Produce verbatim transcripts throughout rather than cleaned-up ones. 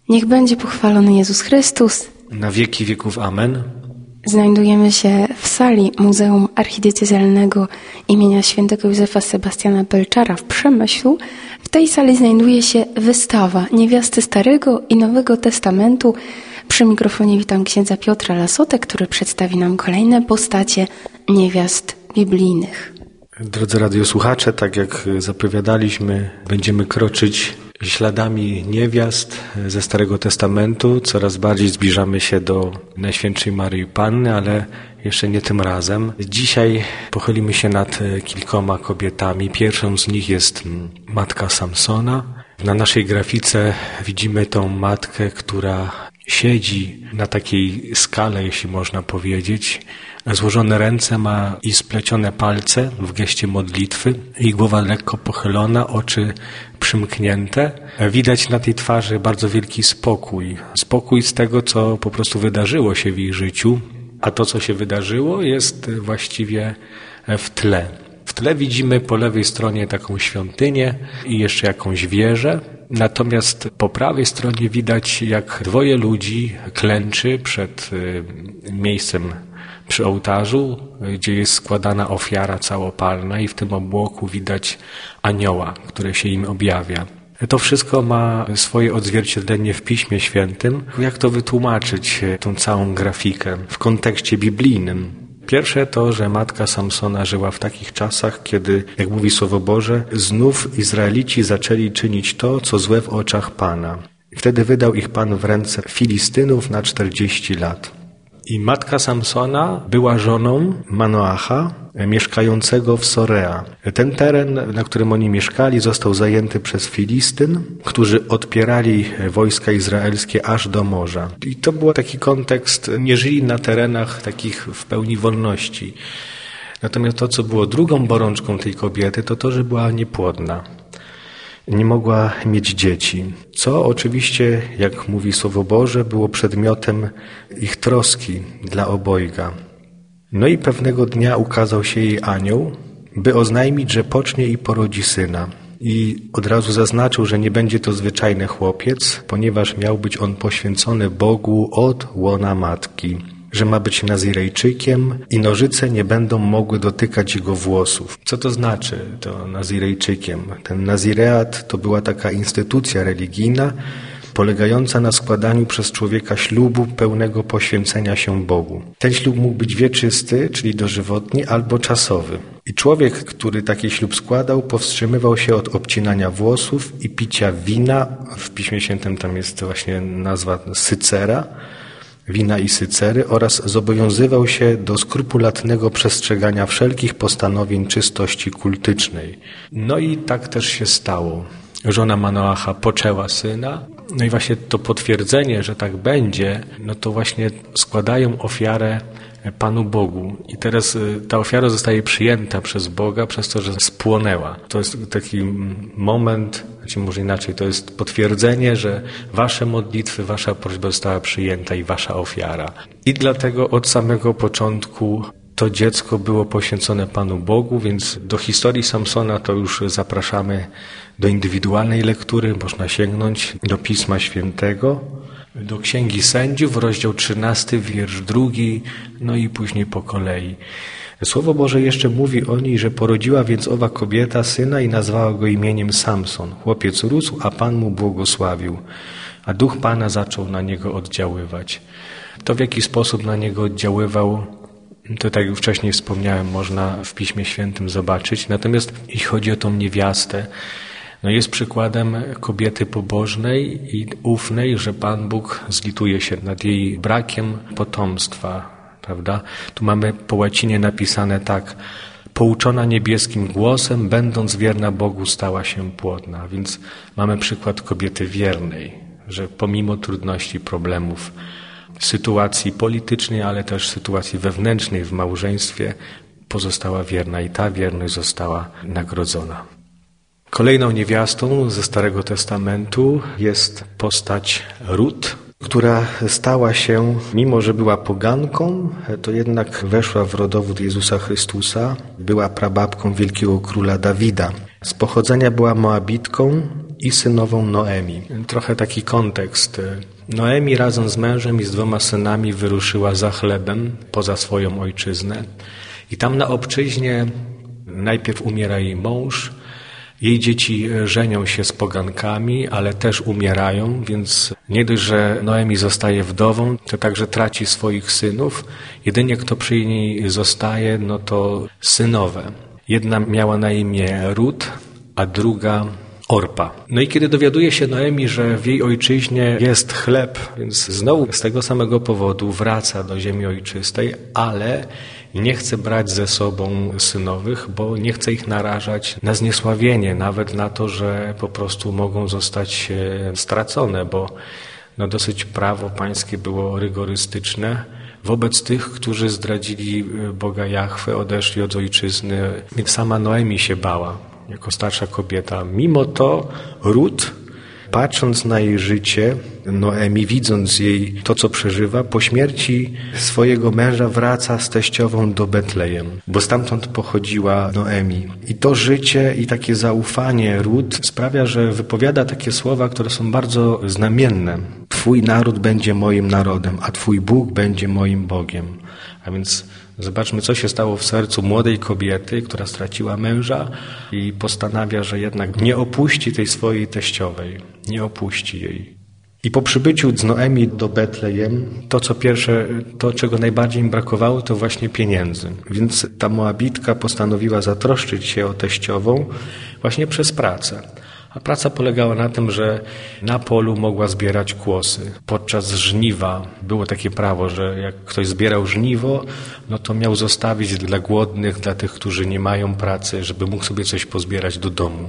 Niech będzie pochwalony Jezus Chrystus. Na wieki wieków. Amen. Znajdujemy się w sali Muzeum Archidiecezjalnego imienia świętego Józefa Sebastiana Belczara w Przemyślu. W tej sali znajduje się wystawa Niewiasty Starego i Nowego Testamentu. Przy mikrofonie witam księdza Piotra Lasotę, który przedstawi nam kolejne postacie niewiast biblijnych. Drodzy radiosłuchacze, tak jak zapowiadaliśmy, będziemy kroczyć śladami niewiast ze Starego Testamentu. Coraz bardziej zbliżamy się do Najświętszej Maryi Panny, ale jeszcze nie tym razem. Dzisiaj pochylimy się nad kilkoma kobietami. Pierwszą z nich jest matka Samsona. Na naszej grafice widzimy tą matkę, która siedzi na takiej skale, jeśli można powiedzieć. Złożone ręce ma i splecione palce w geście modlitwy. Jej głowa lekko pochylona, oczy przymknięte. Widać na tej twarzy bardzo wielki spokój. Spokój z tego, co po prostu wydarzyło się w jej życiu. A to, co się wydarzyło, jest właściwie w tle. W tle widzimy po lewej stronie taką świątynię i jeszcze jakąś wieżę. Natomiast po prawej stronie widać, jak dwoje ludzi klęczy przed miejscem przy ołtarzu, gdzie jest składana ofiara całopalna i w tym obłoku widać anioła, który się im objawia. To wszystko ma swoje odzwierciedlenie w Piśmie Świętym. Jak to wytłumaczyć, tą całą grafikę w kontekście biblijnym? Pierwsze to, że matka Samsona żyła w takich czasach, kiedy, jak mówi Słowo Boże, znów Izraelici zaczęli czynić to, co złe w oczach Pana. Wtedy wydał ich Pan w ręce Filistynów na czterdzieści lat. I matka Samsona była żoną Manoacha, mieszkającego w Sorea. Ten teren, na którym oni mieszkali, został zajęty przez Filistyn, którzy odpierali wojska izraelskie aż do morza. I to był taki kontekst, nie żyli na terenach takich w pełni wolności. Natomiast to, co było drugą bolączką tej kobiety, to to, że była niepłodna. Nie mogła mieć dzieci, co oczywiście, jak mówi Słowo Boże, było przedmiotem ich troski dla obojga. No i pewnego dnia ukazał się jej anioł, by oznajmić, że pocznie i porodzi syna. I od razu zaznaczył, że nie będzie to zwyczajny chłopiec, ponieważ miał być on poświęcony Bogu od łona matki, że ma być Nazirejczykiem i nożyce nie będą mogły dotykać jego włosów. Co to znaczy, to Nazirejczykiem? Ten Nazireat to była taka instytucja religijna, polegająca na składaniu przez człowieka ślubu pełnego poświęcenia się Bogu. Ten ślub mógł być wieczysty, czyli dożywotni, albo czasowy. I człowiek, który taki ślub składał, powstrzymywał się od obcinania włosów i picia wina. W Piśmie Świętym tam jest właśnie nazwa sycera, wina i sycery, oraz zobowiązywał się do skrupulatnego przestrzegania wszelkich postanowień czystości kultycznej. No i tak też się stało. Żona Manoacha poczęła syna, no i właśnie to potwierdzenie, że tak będzie, no to właśnie składają ofiarę Panu Bogu. I teraz ta ofiara zostaje przyjęta przez Boga przez to, że spłonęła. To jest taki moment, znaczy może inaczej, to jest potwierdzenie, że wasze modlitwy, wasza prośba została przyjęta i wasza ofiara. I dlatego od samego początku to dziecko było poświęcone Panu Bogu, więc do historii Samsona to już zapraszamy do indywidualnej lektury. Można sięgnąć do Pisma Świętego, do Księgi Sędziów, rozdział trzynasty, wiersz drugi, no i później po kolei. Słowo Boże jeszcze mówi o niej, że porodziła więc owa kobieta syna i nazwała go imieniem Samson. Chłopiec rósł, a Pan mu błogosławił, a Duch Pana zaczął na niego oddziaływać. To, w jaki sposób na niego oddziaływał, to tak jak wcześniej wspomniałem, można w Piśmie Świętym zobaczyć. Natomiast jeśli chodzi o tą niewiastę, no jest przykładem kobiety pobożnej i ufnej, że Pan Bóg zlituje się nad jej brakiem potomstwa, prawda? Tu mamy po łacinie napisane tak: pouczona niebieskim głosem, będąc wierna Bogu, stała się płodna. Więc mamy przykład kobiety wiernej, że pomimo trudności, problemów, sytuacji politycznej, ale też sytuacji wewnętrznej w małżeństwie pozostała wierna i ta wierność została nagrodzona. Kolejną niewiastą ze Starego Testamentu jest postać Rut, która stała się, mimo że była poganką, to jednak weszła w rodowód Jezusa Chrystusa, była prababką wielkiego króla Dawida. Z pochodzenia była Moabitką, i synową Noemi. Trochę taki kontekst. Noemi razem z mężem i z dwoma synami wyruszyła za chlebem poza swoją ojczyznę. I tam na obczyźnie najpierw umiera jej mąż, jej dzieci żenią się z pogankami, ale też umierają, więc nie dość, że Noemi zostaje wdową, to także traci swoich synów. Jedynie kto przy niej zostaje, no to synowe. Jedna miała na imię Rut, a druga Orpa. No i kiedy dowiaduje się Noemi, że w jej ojczyźnie jest chleb, więc znowu z tego samego powodu wraca do ziemi ojczystej, ale nie chce brać ze sobą synowych, bo nie chce ich narażać na zniesławienie, nawet na to, że po prostu mogą zostać stracone, bo no dosyć prawo pańskie było rygorystyczne wobec tych, którzy zdradzili Boga Jahwe, odeszli od ojczyzny. Więc sama Noemi się bała jako starsza kobieta. Mimo to Rut, patrząc na jej życie, Noemi, widząc jej to, co przeżywa, po śmierci swojego męża wraca z teściową do Betlejem, bo stamtąd pochodziła Noemi. I to życie i takie zaufanie Rut sprawia, że wypowiada takie słowa, które są bardzo znamienne. Twój naród będzie moim narodem, a Twój Bóg będzie moim Bogiem. A więc zobaczmy, co się stało w sercu młodej kobiety, która straciła męża i postanawia, że jednak nie opuści tej swojej teściowej, nie opuści jej. I po przybyciu z Noemi do Betlejem, to co pierwsze, to czego najbardziej im brakowało, to właśnie pieniędzy. Więc ta Moabitka postanowiła zatroszczyć się o teściową właśnie przez pracę. A praca polegała na tym, że na polu mogła zbierać kłosy. Podczas żniwa było takie prawo, że jak ktoś zbierał żniwo, no to miał zostawić dla głodnych, dla tych, którzy nie mają pracy, żeby mógł sobie coś pozbierać do domu.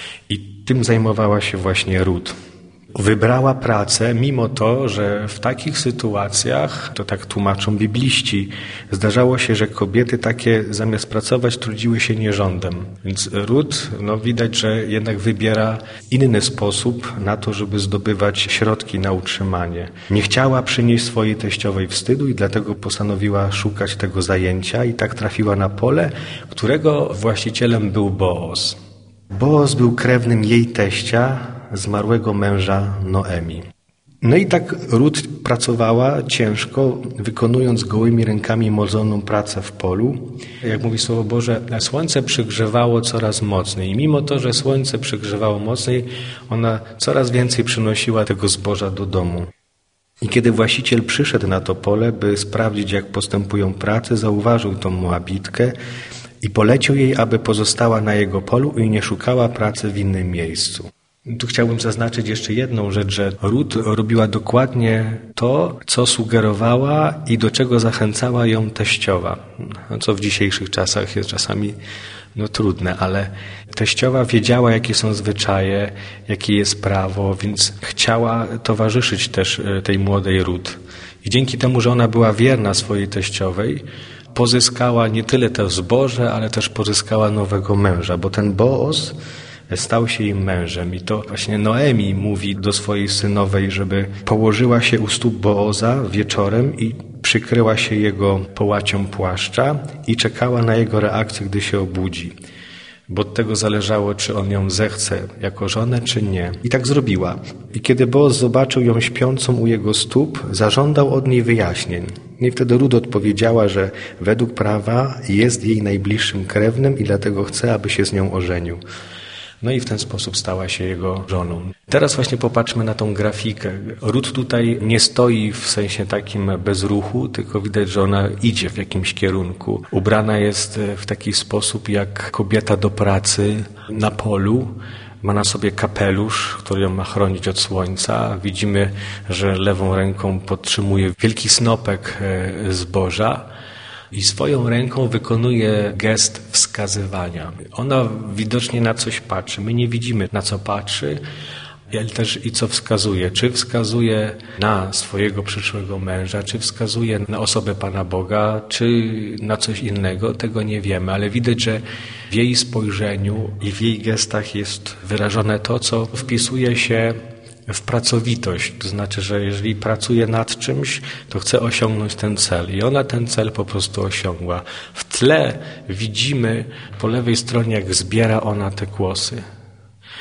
I tym zajmowała się właśnie Rut. Wybrała pracę, mimo to, że w takich sytuacjach, to tak tłumaczą bibliści, zdarzało się, że kobiety takie zamiast pracować trudziły się nierządem. Więc Rut, no widać, że jednak wybiera inny sposób na to, żeby zdobywać środki na utrzymanie. Nie chciała przynieść swojej teściowej wstydu i dlatego postanowiła szukać tego zajęcia i tak trafiła na pole, którego właścicielem był Booz. Booz był krewnym jej teścia, zmarłego męża Noemi. No i tak Rut pracowała ciężko, wykonując gołymi rękami mozolną pracę w polu. Jak mówi Słowo Boże, słońce przygrzewało coraz mocniej. I mimo to, że słońce przygrzewało mocniej, ona coraz więcej przynosiła tego zboża do domu. I kiedy właściciel przyszedł na to pole, by sprawdzić, jak postępują prace, zauważył tą Moabitkę i polecił jej, aby pozostała na jego polu i nie szukała pracy w innym miejscu. Tu chciałbym zaznaczyć jeszcze jedną rzecz, że Rut robiła dokładnie to, co sugerowała i do czego zachęcała ją teściowa. Co w dzisiejszych czasach jest czasami no, trudne, ale teściowa wiedziała, jakie są zwyczaje, jakie jest prawo, więc chciała towarzyszyć też tej młodej Rut. I dzięki temu, że ona była wierna swojej teściowej, pozyskała nie tyle to zboże, ale też pozyskała nowego męża, bo ten Booz stał się im mężem. I to właśnie Noemi mówi do swojej synowej, żeby położyła się u stóp Booza wieczorem i przykryła się jego połacią płaszcza i czekała na jego reakcję, gdy się obudzi. Bo od tego zależało, czy on ją zechce jako żonę, czy nie. I tak zrobiła. I kiedy Booz zobaczył ją śpiącą u jego stóp, zażądał od niej wyjaśnień. I wtedy Rut odpowiedziała, że według prawa jest jej najbliższym krewnym i dlatego chce, aby się z nią ożenił. No i w ten sposób stała się jego żoną. Teraz właśnie popatrzmy na tą grafikę. Rut tutaj nie stoi w sensie takim bez ruchu, tylko widać, że ona idzie w jakimś kierunku. Ubrana jest w taki sposób jak kobieta do pracy na polu. Ma na sobie kapelusz, który ją ma chronić od słońca. Widzimy, że lewą ręką podtrzymuje wielki snopek zboża. I swoją ręką wykonuje gest wskazywania. Ona widocznie na coś patrzy. My nie widzimy, na co patrzy, ale też i co wskazuje. Czy wskazuje na swojego przyszłego męża, czy wskazuje na osobę Pana Boga, czy na coś innego, tego nie wiemy. Ale widać, że w jej spojrzeniu i w jej gestach jest wyrażone to, co wpisuje się w pracowitość, to znaczy, że jeżeli pracuje nad czymś, to chce osiągnąć ten cel i ona ten cel po prostu osiągła. W tle widzimy po lewej stronie, jak zbiera ona te kłosy.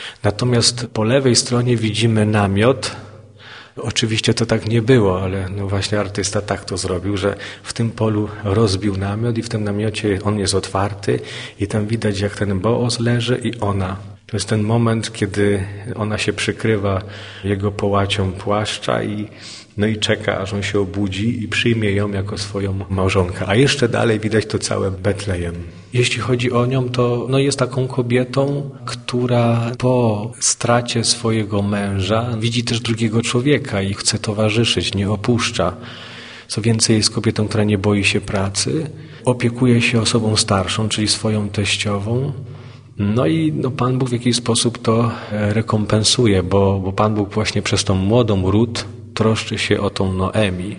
Natomiast po lewej stronie widzimy namiot. Oczywiście to tak nie było, ale no właśnie artysta tak to zrobił, że w tym polu rozbił namiot i w tym namiocie on jest otwarty i tam widać, jak ten Boaz leży i ona. To jest ten moment, kiedy ona się przykrywa jego połacią płaszcza i, no i czeka, aż on się obudzi i przyjmie ją jako swoją małżonkę. A jeszcze dalej widać to całe Betlejem. Jeśli chodzi o nią, to no jest taką kobietą, która po stracie swojego męża widzi też drugiego człowieka i chce towarzyszyć, nie opuszcza. Co więcej, jest kobietą, która nie boi się pracy, opiekuje się osobą starszą, czyli swoją teściową. No i no, Pan Bóg w jakiś sposób to rekompensuje, bo, bo Pan Bóg właśnie przez tą młodą Rut troszczy się o tą Noemi,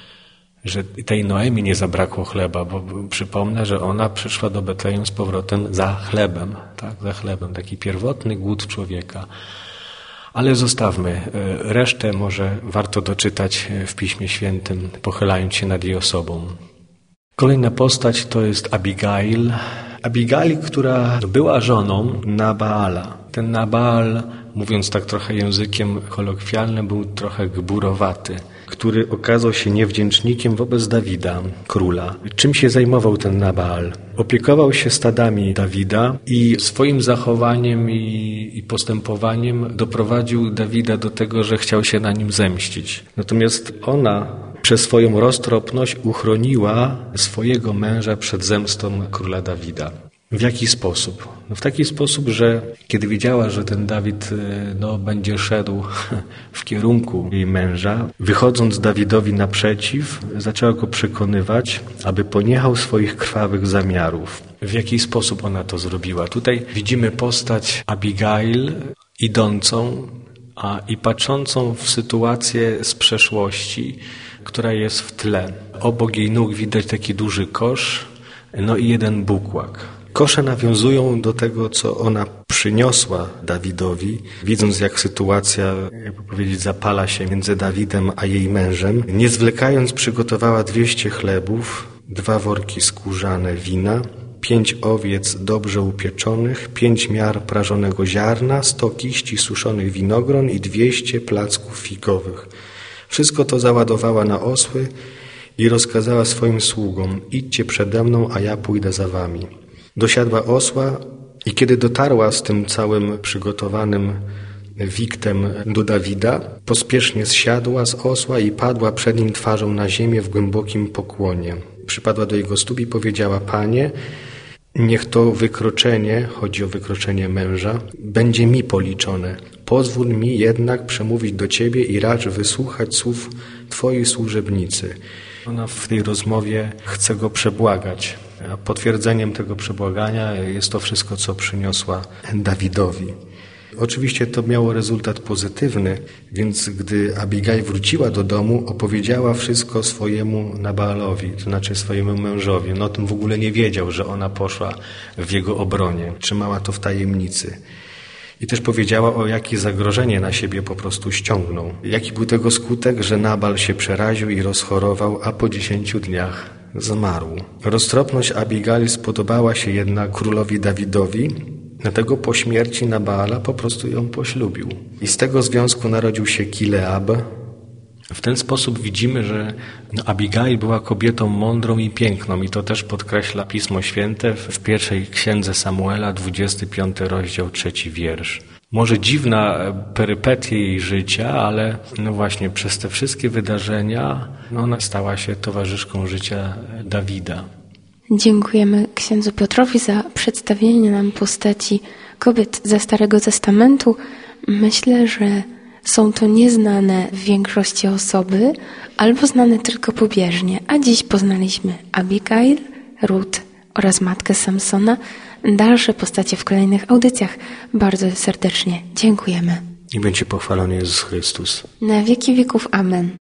że tej Noemi nie zabrakło chleba, bo przypomnę, że ona przyszła do Betlejem z powrotem za chlebem, tak, za chlebem, taki pierwotny głód człowieka. Ale zostawmy, resztę może warto doczytać w Piśmie Świętym, pochylając się nad jej osobą. Kolejna postać to jest Abigail. Abigail, która była żoną Nabaala. Ten Nabaal, mówiąc tak trochę językiem kolokwialnym, był trochę gburowaty, który okazał się niewdzięcznikiem wobec Dawida, króla. Czym się zajmował ten Nabaal? Opiekował się stadami Dawida i swoim zachowaniem i, i postępowaniem doprowadził Dawida do tego, że chciał się na nim zemścić. Natomiast ona przez swoją roztropność uchroniła swojego męża przed zemstą króla Dawida. W jaki sposób? No w taki sposób, że kiedy widziała, że ten Dawid no, będzie szedł w kierunku jej męża, wychodząc Dawidowi naprzeciw, zaczęła go przekonywać, aby poniechał swoich krwawych zamiarów. W jaki sposób ona to zrobiła? Tutaj widzimy postać Abigail idącą a i patrzącą w sytuację z przeszłości, która jest w tle. Obok jej nóg widać taki duży kosz, no i jeden bukłak. Kosze nawiązują do tego, co ona przyniosła Dawidowi, widząc jak sytuacja, jakby powiedzieć, zapala się między Dawidem a jej mężem. Nie zwlekając przygotowała dwieście chlebów, dwa worki skórzane wina, pięć owiec dobrze upieczonych, pięć miar prażonego ziarna, sto kiści suszonych winogron i dwieście placków figowych. Wszystko to załadowała na osły i rozkazała swoim sługom: idźcie przede mną, a ja pójdę za wami. Dosiadła osła i kiedy dotarła z tym całym przygotowanym wiktem do Dawida, pospiesznie zsiadła z osła i padła przed nim twarzą na ziemię w głębokim pokłonie. Przypadła do jego stóp i powiedziała: Panie, niech to wykroczenie, chodzi o wykroczenie męża, będzie mi policzone. Pozwól mi jednak przemówić do Ciebie i racz wysłuchać słów Twojej służebnicy. Ona w tej rozmowie chce go przebłagać. A potwierdzeniem tego przebłagania jest to wszystko, co przyniosła Dawidowi. Oczywiście to miało rezultat pozytywny, więc gdy Abigail wróciła do domu, opowiedziała wszystko swojemu Nabaalowi, to znaczy swojemu mężowi. No o tym w ogóle nie wiedział, że ona poszła w jego obronie. Trzymała to w tajemnicy. I też powiedziała, o jakie zagrożenie na siebie po prostu ściągnął. Jaki był tego skutek, że Nabal się przeraził i rozchorował, a po dziesięciu dniach zmarł. Roztropność Abigail spodobała się jednak królowi Dawidowi, dlatego po śmierci Nabaala po prostu ją poślubił. I z tego związku narodził się Kileab. W ten sposób widzimy, że Abigail była kobietą mądrą i piękną i to też podkreśla Pismo Święte w pierwszej księdze Samuela, dwudziesty piąty rozdział, trzeci wiersz. Może dziwna perypetia jej życia, ale no właśnie przez te wszystkie wydarzenia no ona stała się towarzyszką życia Dawida. Dziękujemy księdzu Piotrowi za przedstawienie nam postaci kobiet ze Starego Testamentu. Myślę, że są to nieznane w większości osoby, albo znane tylko pobieżnie, a dziś poznaliśmy Abigail, Rut oraz matkę Samsona. Dalsze postacie w kolejnych audycjach. Bardzo serdecznie dziękujemy. I będzie pochwalony Jezus Chrystus. Na wieki wieków. Amen.